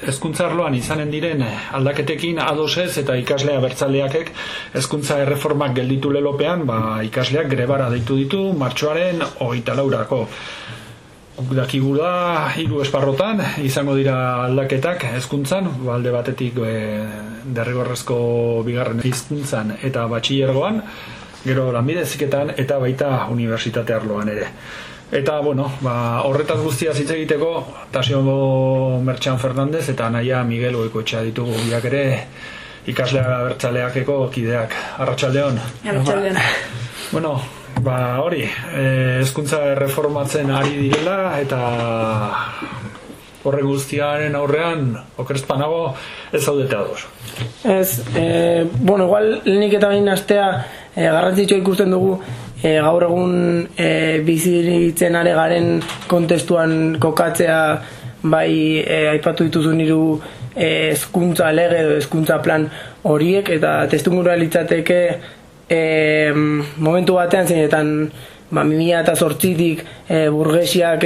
Hezkuntza arloan izanen diren aldaketekin adosez eta ikaslea abertzaleakek hezkuntza erreformak gelditu lelopean, ikasleak grebara deitu ditu martxoaren 24rako. Dakigu da, 3 esparrotan izango dira aldaketak hezkuntzan, alde batetik derrigorrezko bigarren hizkuntzan eta batxilergoan, gero lanbide heziketan eta baita unibertsitate arloan ere. Eta, horretaz guztia hitz egiteko, Tasio Mertxan Fernandez eta Naia Miguel Goikoetxea ditugu biak ere ikaslea abertzaleakeko kideak. Arratsaldeon. Arratsaldeon. Hori, hezkuntza erreformatzen ari direla eta horre guztiaren aurrean okerezpanago ez zaudete ados. Ez, igual lehenik eta behin astea garrantzitsua ikusten dugu gaur egun biziritzen are garen kontestuan kokatzea, bai aipatu dituzun 3 hezkuntza lege edo hezkuntza plan horiek, eta testungura litzateke momentu batean zeinetan 2008tik burgesiak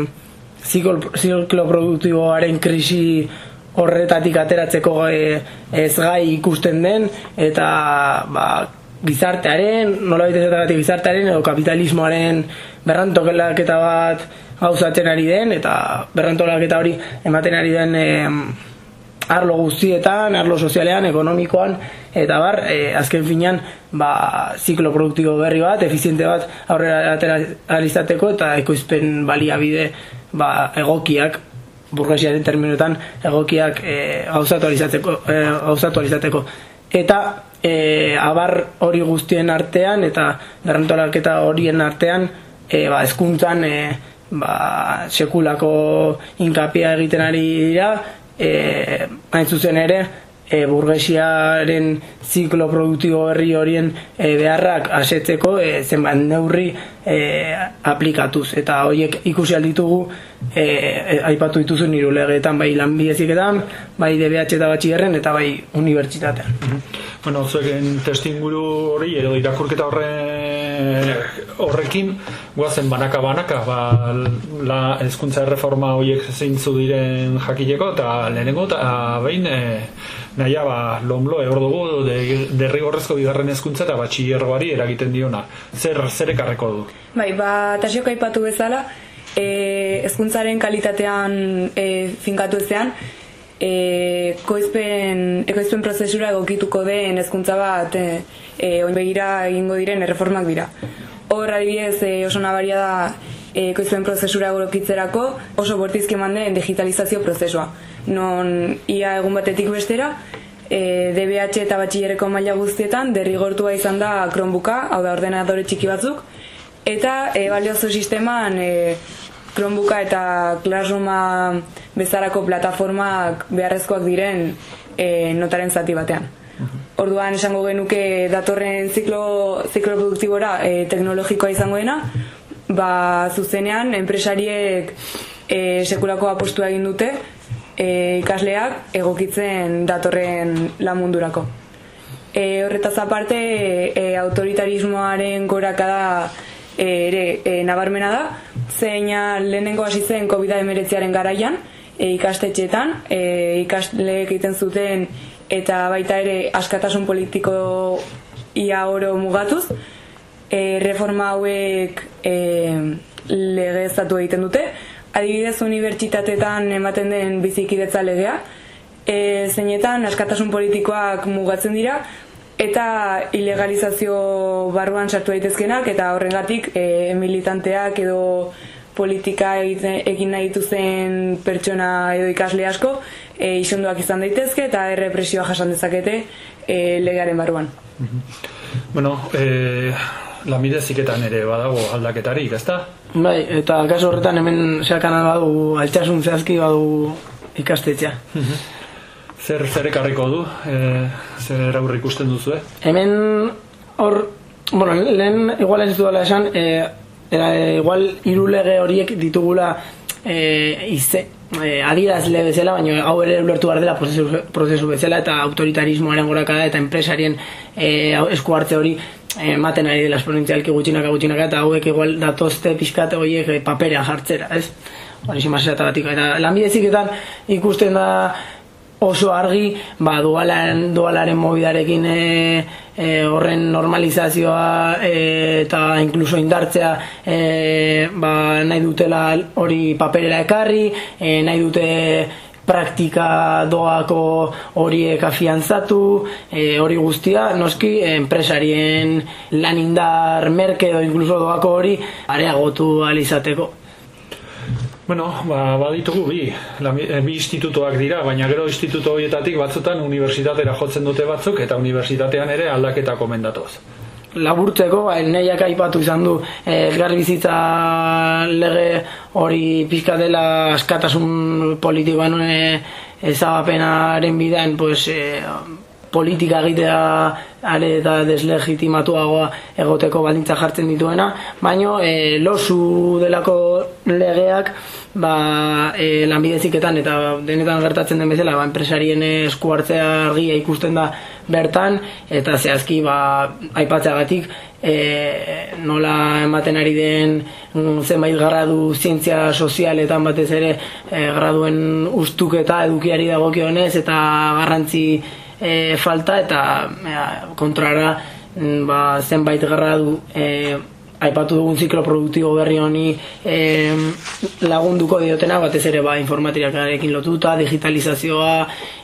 ziklo produktiboaren krisi horretatik ateratzeko ez gai ikusten den, eta gizartearen, nolabait ezagatik gizartearen edo kapitalismoaren berrantolaketa bat gauzatzen ari den, eta berrantolaketa hori ematen ari den arlo guztietan, arlo sozialean, ekonomikoan, eta azken finean ziklo produktibo berri bat, efiziente bat aurrera atera eta ekoizpen baliabide egokiak, burgesiaren terminoetan egokiak gauzatu alizateko. Eta abar hori guztien artean eta berrantolaketa horien artean hezkuntzan sekulako hinkapia egiten ari dira, hain zuzen ere burgesiaren ziklo produktibo berri horien beharrak asetzeko zenbat neurri aplikatuz, eta horiek ikusi alditugu aipatu dituzun 3 legeetan, bai lanbide heziketan, bai DBH eta batxilerren eta bai unibertsitatean. Zueken testinguru hori edo irakurketa horrekin guazen banaka hezkuntza erreforma horiek zeintzu diren jakileko, eta lehenengo eta behin naia lomlo hor dugu derrigorrezko bigarren hezkuntza eta batxilergoari eragiten diona. Zer ekarreko du? Tasiok aipatu bezala, hezkuntzaren kalitatean finkatu ezean, ekoizpen prozesura egokituko den hezkuntza bat oin begira egingo diren erreformak dira. Hor adibidez oso nabaria da ekoizpen prozesura egokitzerako oso bortizki eman den digitalizazio prozesua. Non ia egun batetik bestera DBH eta batxilerreko maila guztietan derrigortua izan da Chromebooka, hau da ordenadore txiki batzuk, eta baliozo sisteman Chromebooka eta Classrooma bezalako plataformak beharrezkoak diren notaren zati batean. Orduan esango genuke datorren ziklo produktibora teknologikoa izango dena, zuzenean enpresariek sekulako apostua egin dute ikasleak egokitzen datorren lan mundurako. Horretaz aparte, autoritarismoaren gorakada ere nabarmena da, zeina lehenengo hasi zen COVID-19 garaian ikastetxeetan, ikasleek egiten zuten eta baita ere askatasun politiko ia oro mugatuz, reforma hauek legeztatu egiten dute. Adibidez, unibertsitateetan ematen den bizikidetza legea, zeinetan askatasun politikoak mugatzen dira, eta ilegalizazio barruan sartu daitezkenak, eta horrengatik militanteak edo politika egin nahi dituzen pertsona edo ikasle asko isunduak izan daitezke eta errepresioa jasan dezakete legearen barruan. Lanbide heziketan ere badago aldaketarik, ezta? Bai, eta kasu horretan hemen zeakana badu altxasun zehazki badu ikastetxea. Zer ekarriko du? Zer aurre ikusten duzu? Hemen hor, lehen igual ez duela esan, igual 3 lege horiek ditugula adierazle bezala, baina hau ere ulertu behar dela prozesu bezala, eta autoritarismoaren gorakada eta enpresarien esku hartze hori ematen ari dela esponentzialki gutxinaka, eta hauek igual datozte pixkate horiek paperean jartzera, ez? hori simasatagatik. Eta lanbide heziketan ikusten da oso argi, dualaren mobidarekin horren normalizazioa eta inkluso indartzea nahi dutela hori paperera ekarri, nahi dute praktika doako horiek afiantzatu, hori guztia, noski, enpresarien lanindar merke edo inkluso doako hori areagotu alizateko. Bueno, baditugu bi institutoak dira, baina gero instituto horietatik batzutan unibertsitatera jotzen dute batzuk eta unibertsitatean ere aldaketa komendatoz. Laburtzeko, nahiak aipatu izan du elgarbizitza lege hori pixka dela askatasun politikoan ezabapenaren bidean politika egitea are eta deslegitimatuagoa egoteko baldintza jartzen dituena, baino losu delako legeak lanbide heziketan eta denetan gertatzen den bezala enpresarien esku hartzea argia ikusten da bertan, eta zehazki aipatzeagatik nola ematen ari den zenbait gradu zientzia sozialetan batez ere graduen ustuketa edukiari dagokionez eta garrantzi falta, eta kontrara zenbait gradu aipatu dugun ziklo produktibo berri honi lagunduko diotena, batez ere informatikaarekin lotuta, digitalizazioa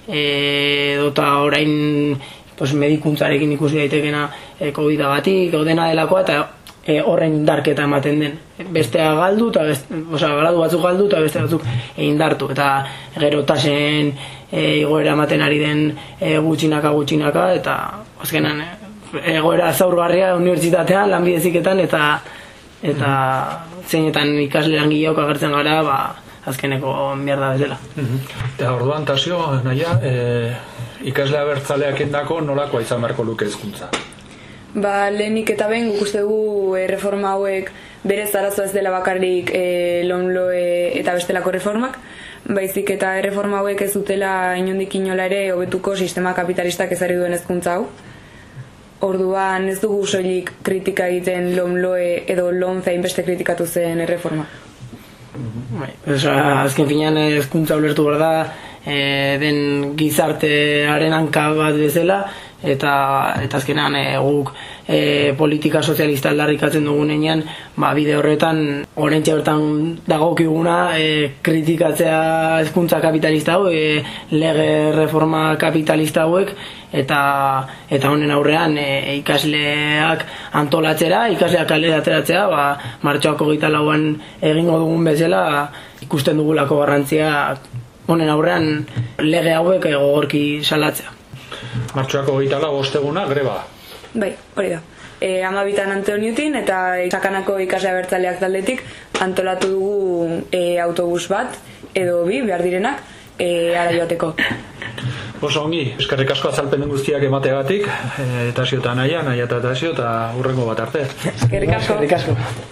edota orain medikuntzarekin ikusi daitekena COVID-agatik, dena delakoa, eta horren indarketa ematen den. Bestea galdu, gradu batzuk galdu eta beste batzuk indartu, eta gero tasen igoera ematen ari den gutxinaka, eta azkenan egoera zaurgarria unibertsitatean, lanbide heziketan eta zeinetan ikasle langileok agertzen gara, azkeneko mierda bezala. Eta orduan, Tasio, naia, ikasle abertzaleak endako nolakoa izan beharko luke hezkuntza? Lehenik eta behin guk uste dugu reforma hauek berez arazoa ez dela bakarrik LOMLOE eta bestelako reformak, baizik eta reforma hauek ez dutela inondik inola ere hobetuko sistema kapitalistak ezarri duen hezkuntza hau. Orduan ez dugu soilik kritika egiten LOMLOE edo LOMCE hainbeste kritikatu zen erreforma. Azken finean hezkuntza ulertu behar da den gizartearen hanka bat bezala, eta azkenan guk politika sozialista aldarrikatzen dugunean bide horretan oraintxe bertan dagokiguna kritikatzea hezkuntza kapitalista hau, lege reforma kapitalista hauek, eta honen aurrean ikasleak antolatzera, ikasleak kalera ateratzea, martxoak 24an egingo dugun bezala ikusten dugulako garrantzia honen aurrean lege hauek gogorki salatzea. Martxoak 24 osteguna greba. Bai, hori da. 12an Antoniutin eta Sakanako ikasle abertzaleak taldetik antolatu dugu autobus bat edo bi behar direnak ara joateko. Oso ongi, eskerrik asko azalpen guztiak emateagatik, Tasio eta Naia eta Tasio, eta hurrengo bat arte. Eskerrik asko.